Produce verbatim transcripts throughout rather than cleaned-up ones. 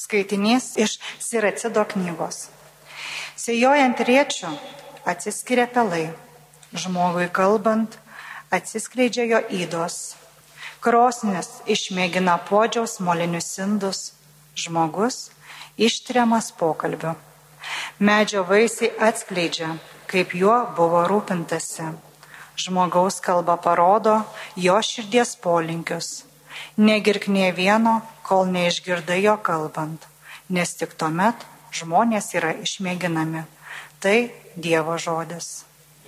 Skaitinys iš Siracido knygos. Sėjojant riečių atsiskiria pelai. Žmogui kalbant atsiskleidžia jo ydos. Krosnis išmėgina puodžiaus molinius indus. Žmogus ištiriamas pokalbiu. Medžio vaisiai atskleidžia, kaip juo buvo rūpintasi. Žmogaus kalba parodo jo širdies polinkius. Negirk nė vieno, kol neišgirdai jo kalbant, nes tik tuomet žmonės yra išmėginami. Tai Dievo žodis.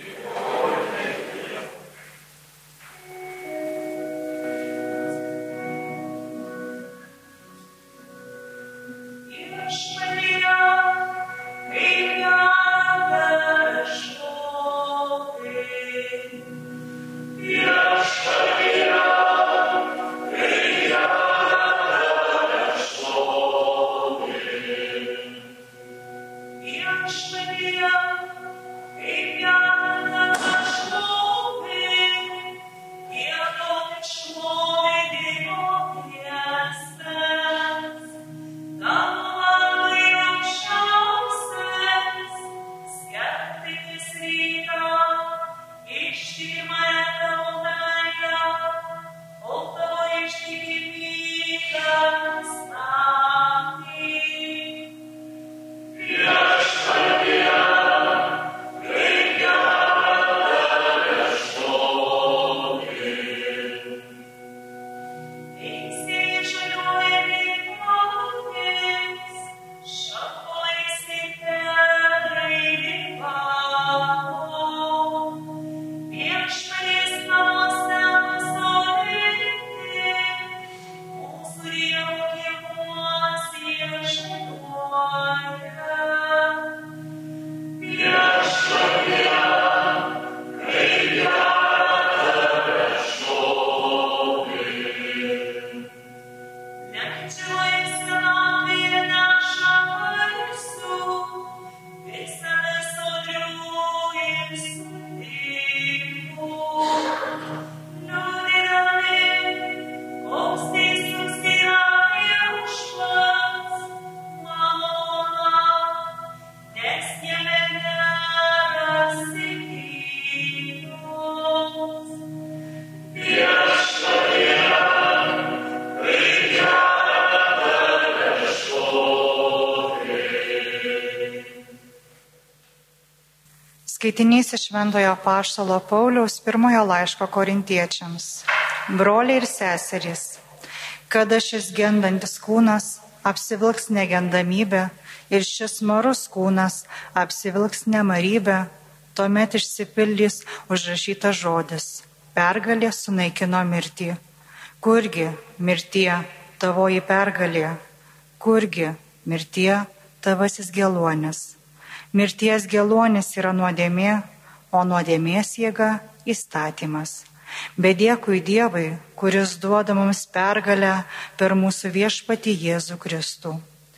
Skaitinys iš Šventojo Apaštalo Pauliaus pirmojo laiško Korintiečiams. Broliai ir seserys, kada šis gendantis kūnas apsivilks negendamybę ir šis marus kūnas apsivilks nemarybę, tuomet išsipildys užrašytas žodis. Pergalė sunaikino mirtį. Kurgi mirtie tavoji pergalė? Kurgi mirtie tavasis geluonis? Mirties geluonis yra nuodėmė, o nuodėmės jėga įstatymas. Bet dėkui Dievui, kuris duoda mums pergalę per mūsų viešpatį Jėzų Kristų.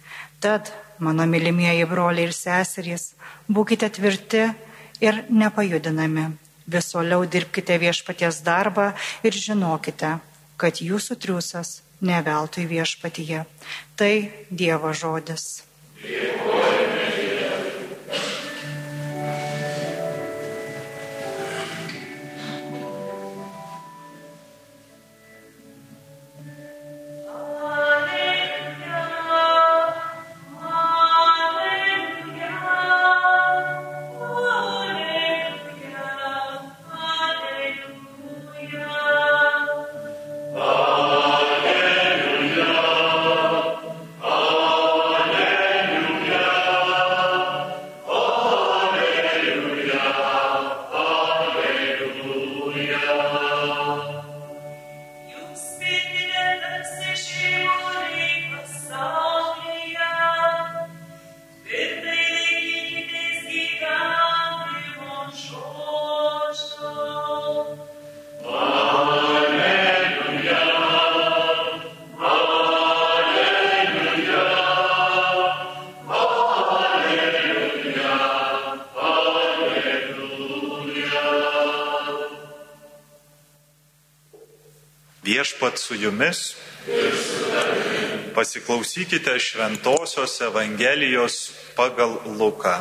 Tad, mano mylimieji broliai ir seserys, būkite tvirti ir nepajudinami. Vis uoliau dirbkite viešpaties darbą ir žinokite, kad jūsų triūsas ne veltui viešpatyje. Tai Dievo žodis. Viešpat su jumis, Pasiklausykite Šventosios Evangelijos pagal Luką.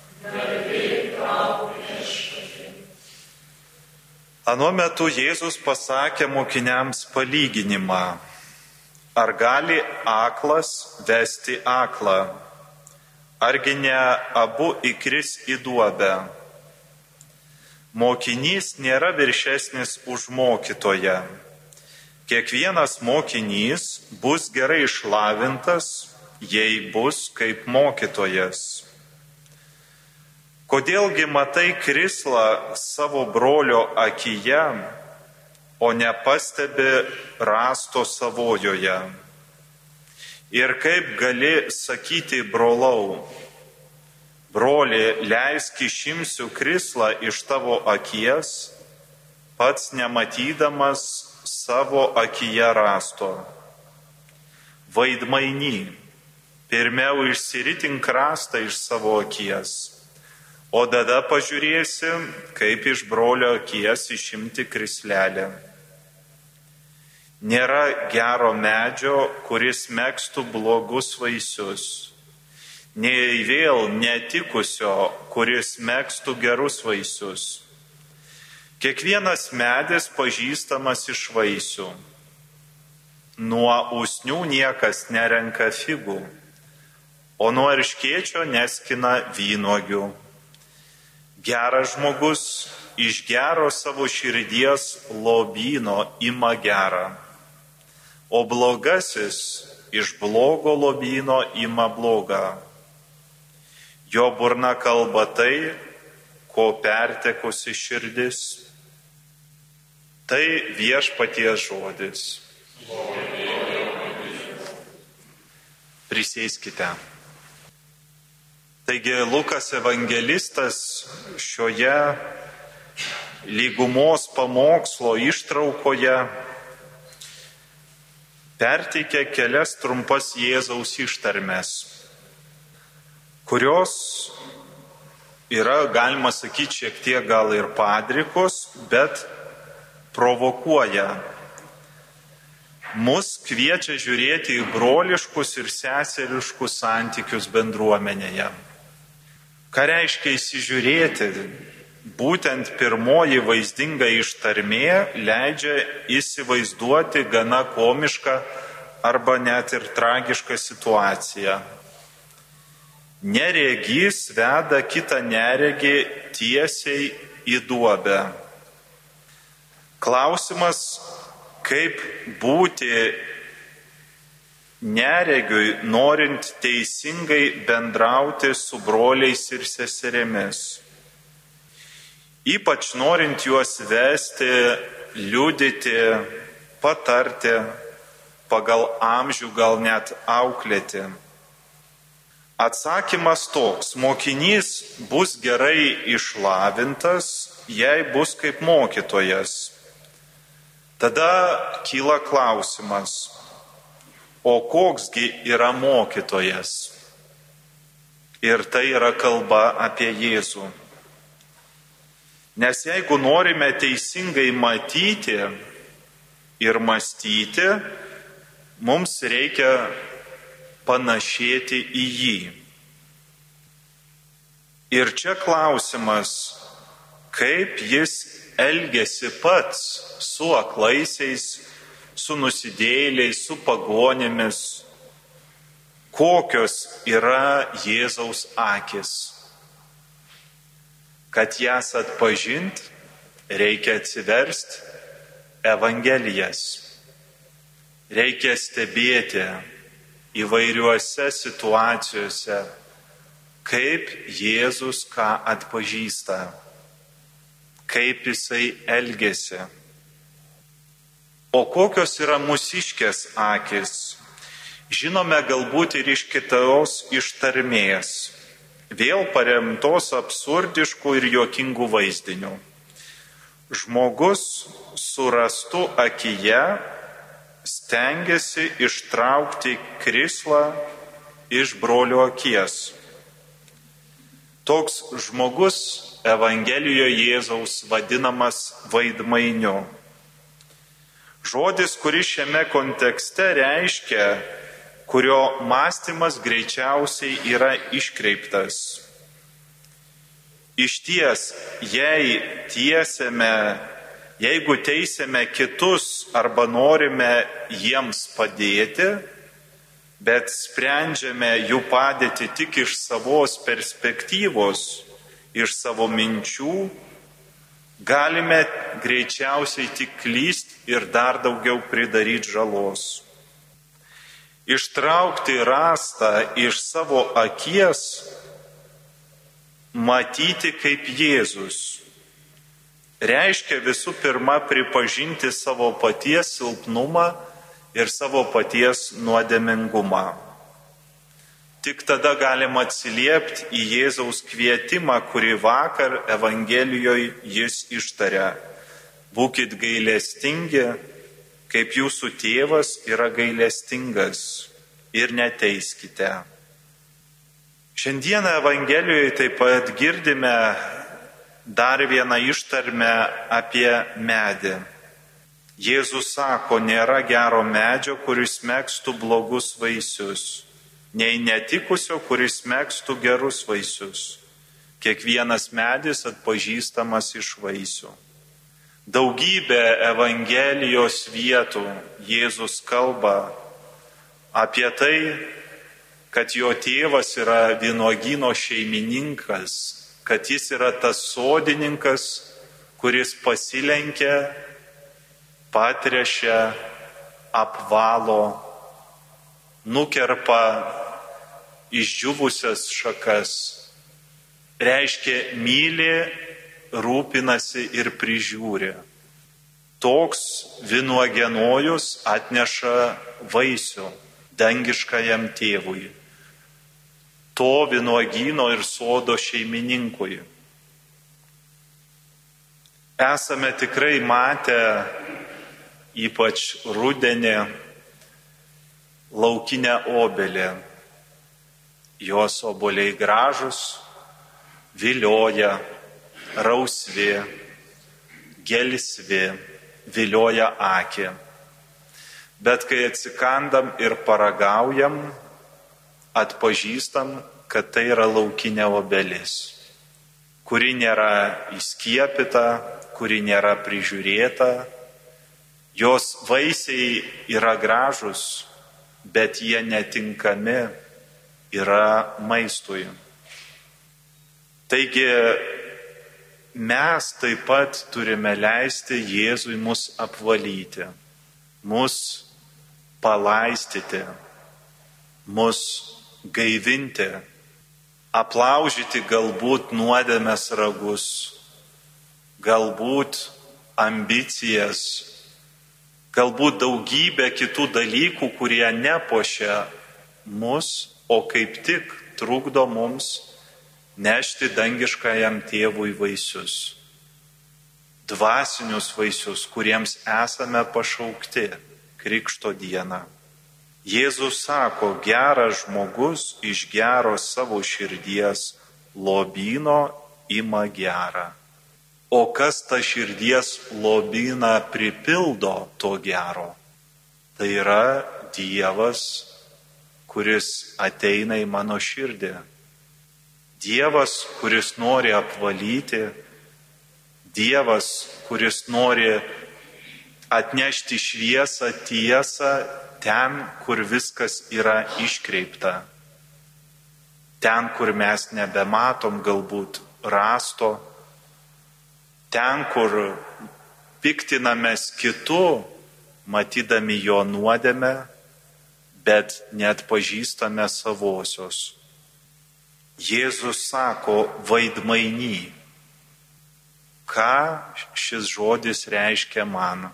Anuo metu Jėzus pasakė mokiniams palyginimą. Ar gali aklas vesti aklą? Argi ne abu įkris į duobę? Mokinys nėra viršesnis už mokytoją. Kiekvienas mokinys bus gerai išlavintas, jei bus kaip mokytojas. Kodėlgi matai krislą savo brolio akyje, o nepastebi rąsto savojoje? Ir kaip gali sakyti brolau, broli, leisk išimsiu krislą iš tavo akies, pats nematydamas savo akyje rąsto. Vaidmainy, pirmiau išsiritink rąstą iš savo akies, o tada pažiūrėsi, kaip iš brolio akies išimti krislelę. Nėra gero medžio, kuris megztų blogus vaisius, nei vėl netikusio, kuris megztų gerus vaisius. Kiekvienas medis pažįstamas iš vaisių. Nuo usnių niekas nerenka figų, o nuo erškėčio neskina vynuogių. Geras žmogus iš gero savo širdies lobyno ima gerą, o blogasis iš blogo lobyno ima blogą. Jo burna kalba tai, ko pertekusi širdis. Tai viešpaties žodis. Prisėskite. Taigi Lukas evangelistas šioje lygumos pamokslo ištraukoje perteikia kelias trumpas Jėzaus ištarmes, kurios yra, galima sakyti, šiek tiek gal ir padrikos, bet provokuoja. Mus kviečia žiūrėti į broliškus ir seseriškus santykius bendruomenėje. Ką reiškia įsižiūrėti? Būtent pirmoji vaizdinga ištarmė leidžia įsivaizduoti gana komišką arba net ir tragišką situaciją. Neregys veda kitą neregį tiesiai į duobę. Klausimas, kaip būti neregiui, norint teisingai bendrauti su broliais ir seserėmis. Ypač norint juos vesti, liudyti, patarti, pagal amžių gal net auklėti. Atsakymas toks: mokinys bus gerai išlavintas, jei bus kaip mokytojas. Tada kyla klausimas, o koksgi yra mokytojas? Ir tai yra kalba apie Jėzų. Nes jeigu norime teisingai matyti ir mąstyti, mums reikia panašėti į jį. Ir čia klausimas, kaip jis elgėsi pats su aklaisiais, su nusidėjėliais, su pagonėmis. Kokios yra Jėzaus akis? Kad jas atpažint, reikia atsiversti Evangelijas. Reikia stebėti įvairiuose situacijose, kaip Jėzus ką atpažįsta, kaip jisai elgėsi. O kokios yra mūsiškės akis? Žinome galbūt ir iš kitos ištarmės, vėl paremtos absurdiškų ir juokingų vaizdinių. Žmogus su rąstu akyje stengiasi ištraukti krislą iš brolio akies. Toks žmogus Evangelijoje Jėzaus vadinamas vaidmainiu. Žodis, kuris šiame kontekste reiškia kurio mąstymas greičiausiai yra iškreiptas. Išties, jei tiesėme, jeigu teisėme kitus arba norime jiems padėti, bet sprendžiame jų padėtį tik iš savos perspektyvos, iš savo minčių, galime greičiausiai tik klysti ir dar daugiau pridaryti žalos. Ištraukti rąstą iš savo akies, matyti kaip Jėzus, reiškia visų pirma pripažinti savo paties silpnumą ir savo paties nuodėmingumą. Tik tada galima atsiliepti į Jėzaus kvietimą, kurį vakar Evangelijoje jis ištarė. Būkit gailestingi, kaip jūsų tėvas yra gailestingas, ir neteiskite. Šiandieną Evangelijoje taip pat girdime dar vieną ištarmę apie medį. Jėzus sako, nėra gero medžio, kuris megztų blogus vaisius, nei netikusio, kuris megztų gerus vaisius. Kiekvienas medis atpažįstamas iš vaisių. Daugybė Evangelijos vietų Jėzus kalba apie tai, kad jo tėvas yra vynuogyno šeimininkas, kad jis yra tas sodininkas, kuris pasilenkia, patrešia, apvalo, nukerpa išdžiūvusias šakas, reiškia myli, rūpinasi ir prižiūri. Toks vynuogienojus atneša vaisių dangiškajam tėvui, to vynuogyno ir sodo šeimininkui. Esame tikrai matę, ypač rudenį, laukinę obelį. Jos obuoliai gražus, vilioja, rausvi, gelsvi, vilioja akį. Bet kai atsikandam ir paragaujam, atpažįstam, kad tai yra laukinė obelis, kuri nėra įskiepyta, kuri nėra prižiūrėta. Jos vaisiai yra gražus, bet jie netinkami yra maistui. Taigi mes taip pat turime leisti Jėzui mus apvalyti, mus palaistyti, mus gaivinti, aplaužyti galbūt nuodėmės ragus, galbūt ambicijas, galbūt daugybę kitų dalykų, kurie nepuošia mus, o kaip tik trukdo mums nešti dangiškajam tėvui vaisius. Dvasinius vaisius, kuriems esame pašaukti Krikšto dieną. Jėzus sako, geras žmogus iš gero savo širdies lobyno ima gerą. O kas tą širdies lobyną pripildo to gero? Tai yra Dievas, kuris ateina į mano širdį. Dievas, kuris nori apvalyti, Dievas, kuris nori atnešti šviesą, tiesą ten, kur viskas yra iškreipta. Ten, kur mes nebematom galbūt rasto, ten, kur piktinamės kitu, matydami jo nuodėmę, bet net pažįstame savosios. Jėzus sako vaidmainy. Ką šis žodis reiškia man?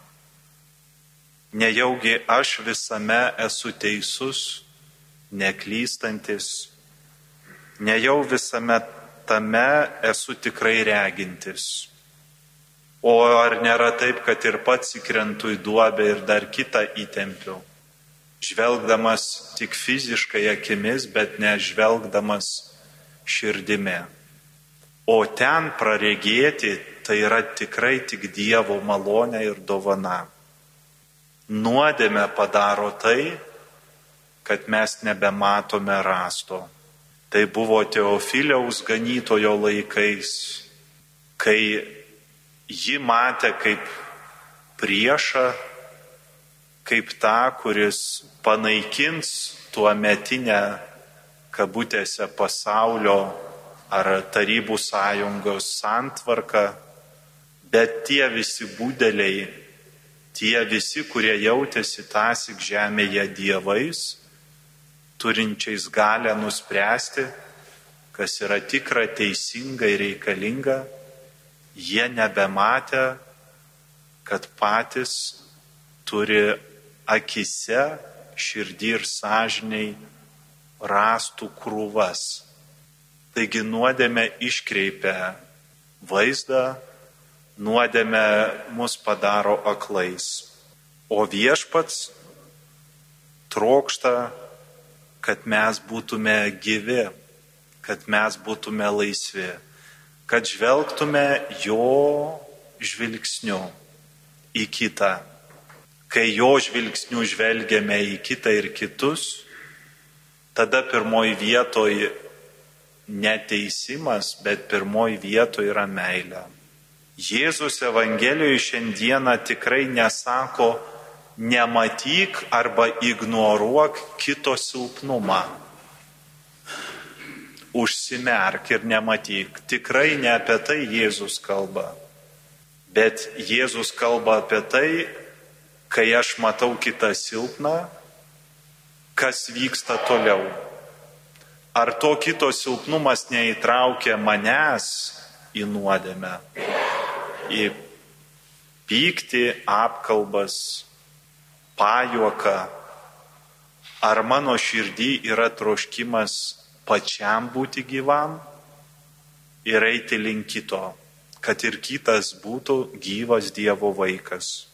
Nejaugi aš visame esu teisus, neklystantis, nejau visame tame esu tikrai regintis. O ar nėra taip, kad ir pats įkrentu į duobę ir dar kitą įtempiu, žvelgdamas tik fiziškai akimis, bet nežvelgdamas širdimi. O ten praregėti tai yra tikrai tik Dievo malonė ir dovana. Nuodėmė padaro tai, kad mes nebematome rasto. Tai buvo Teofiliaus ganytojo laikais, kai ji matė kaip priešą, kaip tą, kuris panaikins tuo metinę kabutėse pasaulio ar Tarybų sąjungos santvarką, bet tie visi būdeliai, tie visi, kurie jautėsi tąsyk žemėje dievais, turinčiais galę nuspręsti, kas yra tikra, teisinga ir reikalinga, jie nebematė, kad patys turi akise, širdį ir sąžiniai rastų krūvas. Taigi nuodėmė iškreipia vaizdą, nuodėmė mus padaro aklais. O viešpats trokšta, kad mes būtume gyvi, kad mes būtume laisvi, kad žvelgtume jo žvilgsniu į kitą. Kai jo žvilgsniu žvelgiame į kitą ir kitus, tada pirmoji vietoje ne teisimas, bet pirmoji vietoje yra meilė. Jėzus Evangelijoje šiandieną tikrai nesako, nematyk arba ignoruok kito silpnumą. Užsimerk ir nematyk. Tikrai ne apie tai Jėzus kalba. Bet Jėzus kalba apie tai, kai aš matau kitą silpną, kas vyksta toliau. Ar to kito silpnumas neįtraukia manęs į nuodėmę, į pyktį, apkalbas, pajuoką, ar mano širdį yra troškimas pačiam būti gyvam ir eiti link kito, kad ir kitas būtų gyvas Dievo vaikas.